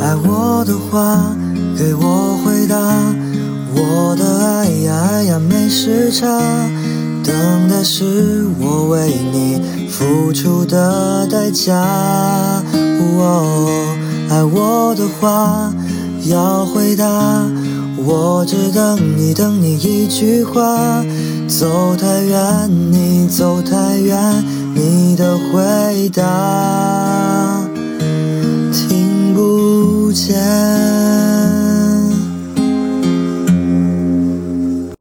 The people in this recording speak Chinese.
爱我的话给我回答，我的爱呀爱呀没时差，等待是我为你付出的代价。爱我的话要回答，我只等你一句话，走太远你走太远，你的回答听不见。